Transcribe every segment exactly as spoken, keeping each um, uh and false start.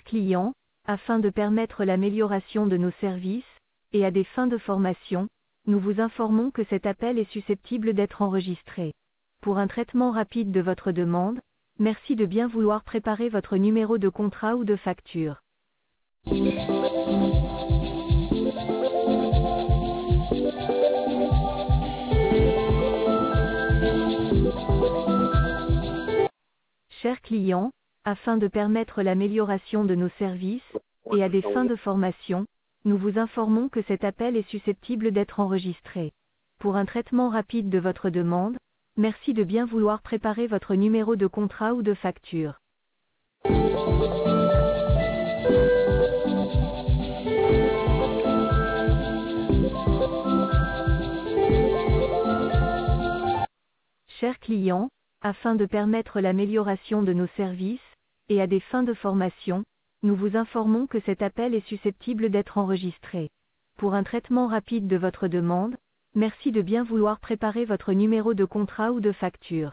clients, afin de permettre l'amélioration de nos services, et à des fins de formation, nous vous informons que cet appel est susceptible d'être enregistré. Pour un traitement rapide de votre demande, merci de bien vouloir préparer votre numéro de contrat ou de facture. Chers clients, afin de permettre l'amélioration de nos services, et à des fins de formation, nous vous informons que cet appel est susceptible d'être enregistré. Pour un traitement rapide de votre demande, merci de bien vouloir préparer votre numéro de contrat ou de facture. Chers clients, afin de permettre l'amélioration de nos services, et à des fins de formation, nous vous informons que cet appel est susceptible d'être enregistré. Pour un traitement rapide de votre demande, merci de bien vouloir préparer votre numéro de contrat ou de facture.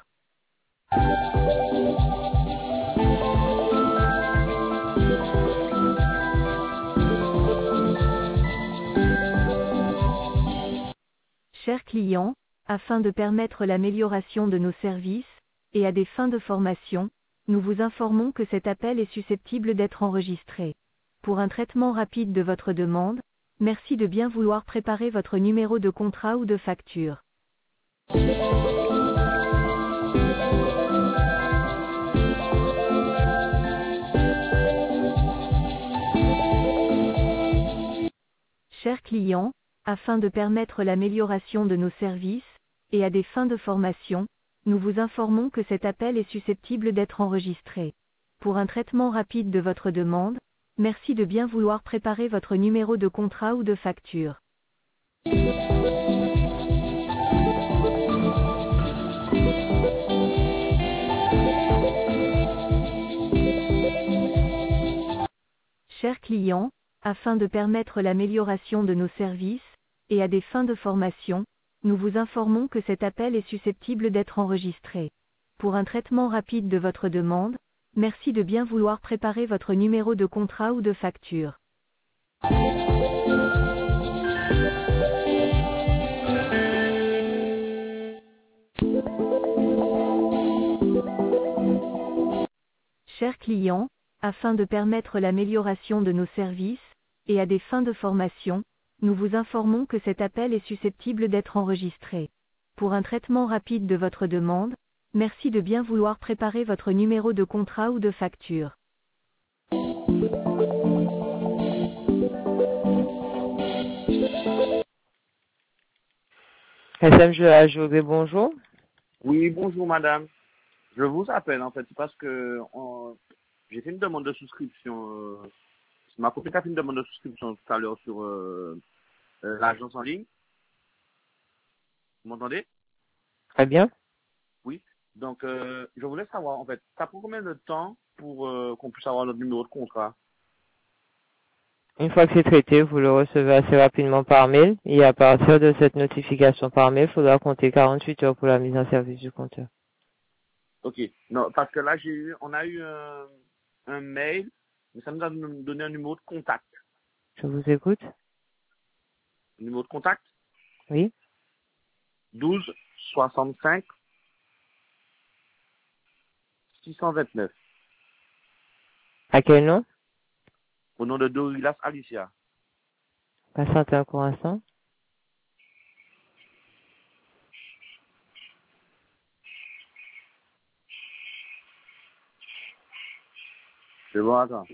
Chers clients, afin de permettre l'amélioration de nos services, et à des fins de formation, nous vous informons que cet appel est susceptible d'être enregistré. Pour un traitement rapide de votre demande, merci de bien vouloir préparer votre numéro de contrat ou de facture. Chers clients, afin de permettre l'amélioration de nos services, et à des fins de formation, nous vous informons que cet appel est susceptible d'être enregistré. Pour un traitement rapide de votre demande, merci de bien vouloir préparer votre numéro de contrat ou de facture. Chers clients, afin de permettre l'amélioration de nos services, et à des fins de formation, nous vous informons que cet appel est susceptible d'être enregistré. Pour un traitement rapide de votre demande, merci de bien vouloir préparer votre numéro de contrat ou de facture. Chers clients, afin de permettre l'amélioration de nos services, et à des fins de formation, nous vous informons que cet appel est susceptible d'être enregistré. Pour un traitement rapide de votre demande, merci de bien vouloir préparer votre numéro de contrat ou de facture. S M G A Jobé, bonjour. Oui, bonjour madame. Je vous appelle en fait parce que on... j'ai fait une demande de souscription. Euh... Ma copine a fait une demande de souscription tout à l'heure sur euh, euh, l'agence en ligne. Vous m'entendez? Très bien. Oui. Donc, euh, je voulais savoir, en fait, ça prend combien de temps pour euh, qu'on puisse avoir notre numéro de contrat? Une fois que c'est traité, vous le recevez assez rapidement par mail. Et à partir de cette notification par mail, il faudra compter quarante-huit heures pour la mise en service du compteur. Ok. Non, parce que là, j'ai eu, on a eu un, un mail, mais ça nous a donné un numéro de contact. Je vous écoute. Numéro de contact? Oui. douze soixante-cinq six cent vingt-neuf. À quel nom? Au nom de Dorilas Alicia. Patientez un court instant. C'est bon, attends.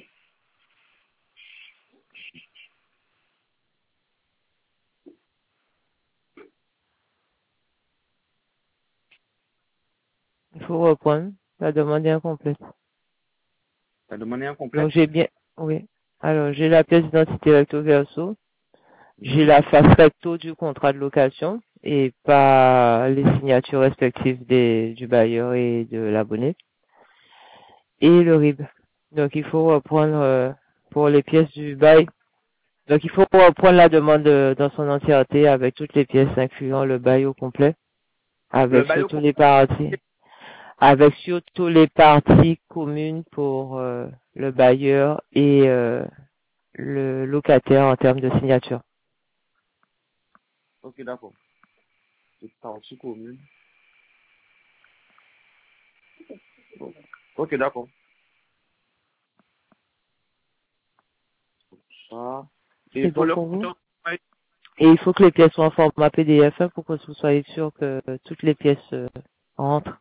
Il faut reprendre. La demande est incomplète. La demande est incomplète? Donc j'ai bien, oui. Alors, j'ai la pièce d'identité recto verso. J'ai la face recto du contrat de location et pas les signatures respectives des, du bailleur et de l'abonné. Et le R I B. Donc il faut reprendre euh, pour les pièces du bail. Donc il faut reprendre la demande euh, dans son entièreté avec toutes les pièces incluant le bail au complet. Avec surtout les parties. avec surtout les parties communes pour euh, le bailleur et euh, le locataire en termes de signature. Ok, d'accord. C'est partie commune. Ok, d'accord. Ça. Et C'est pour bon le pour vous? compteur, ouais, Et il faut que les pièces soient en format P D F hein, pour que vous soyez sûr que toutes les pièces euh, rentrent.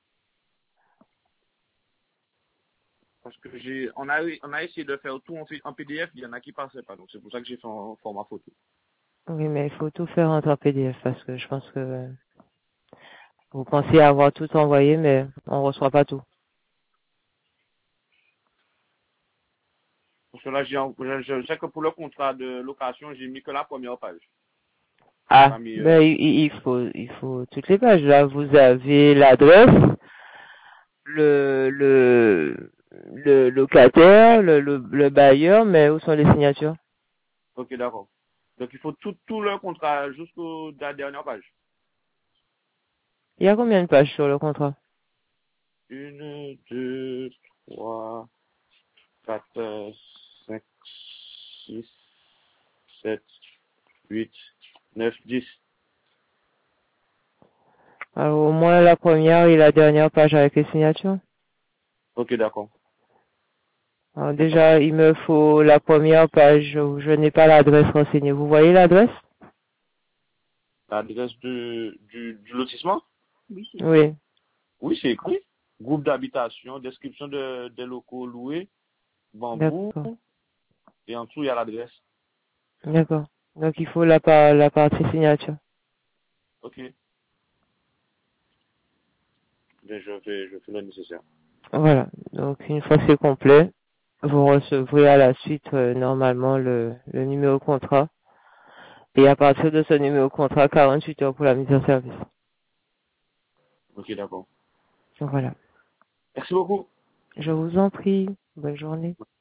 parce que j'ai, on a, on a essayé de faire tout en, en P D F, il y en a qui passaient pas, donc c'est pour ça que j'ai fait en format photo. Oui, mais il faut tout faire en P D F parce que je pense que vous pensez avoir tout envoyé, mais on reçoit pas tout. Parce que là, j'ai, je, je sais que pour le contrat de location, j'ai mis que la première page. J'ai Ah, pas mis, euh, ben il, il faut il faut toutes les pages. Là, vous avez l'adresse, le le le locataire, le, le le bailleur, mais où sont les signatures? ok, d'accord. Donc il faut tout, tout le contrat jusqu'au la dernière page. Il y a combien de pages sur le contrat? Une, deux, trois, quatre, cinq, six, sept, huit, neuf, dix. Alors, au moins la première et la dernière page avec les signatures. Ok, d'accord. Alors déjà, il me faut la première page où je n'ai pas l'adresse renseignée. Vous voyez l'adresse? L'adresse du, du, du lotissement? Oui, Oui, c'est écrit. Groupe d'habitation, description de, des locaux loués, bambou, d'accord, et en dessous, il y a l'adresse. d'accord. Donc il faut la, pa- la partie signature. Ok. Ben, je fais, je fais le nécessaire. Voilà. Donc une fois c'est complet, vous recevrez à la suite euh, normalement le, le numéro contrat. Et à partir de ce numéro contrat, quarante-huit heures pour la mise en service. Ok, d'accord. Voilà. Merci beaucoup. Je vous en prie. Bonne journée.